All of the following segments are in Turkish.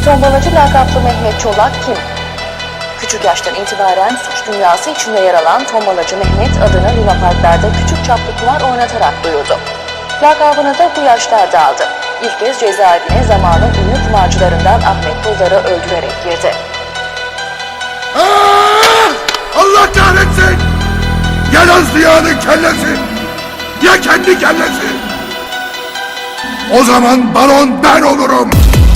Tombalacı lakaplı Mehmet Çolak kim? Küçük yaştan itibaren suç dünyası içinde yer alan Tombalacı Mehmet adını lunaparklarda küçük çaplı kumar oynatarak duyurdu. Lakabını da bu yaşlarda aldı. İlk kez cezaevine zamanın ünlü kumarcılarından Ahmet Puldar'ı öldürerek girdi. Allah kahretsin! Ya Nazlıyan'ın kellesi, ya kendi kellesi! O zaman baron ben olurum!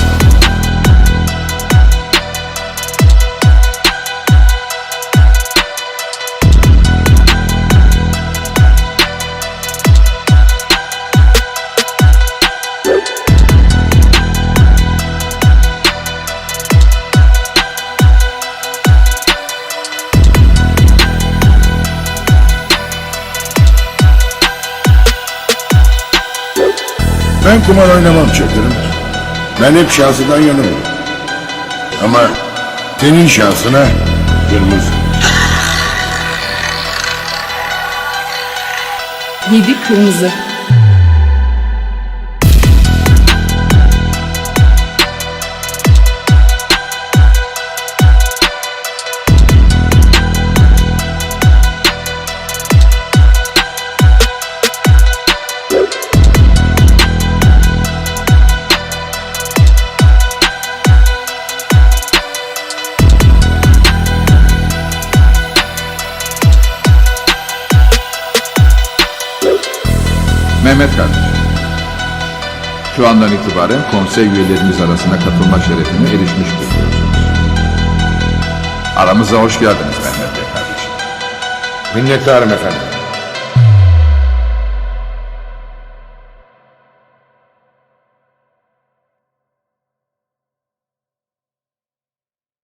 Ben kumar oynamam Çetin'im. Ben hep şahsından yanımım. Ama senin şahsına kırmızı. 7 kırmızı. Mehmet kardeşim, şu andan itibaren konsey üyelerimiz arasına katılma şerefine erişmiş bulunuyorsunuz. Aramıza hoş geldiniz Mehmet Bey kardeşim. Minnettarım efendim.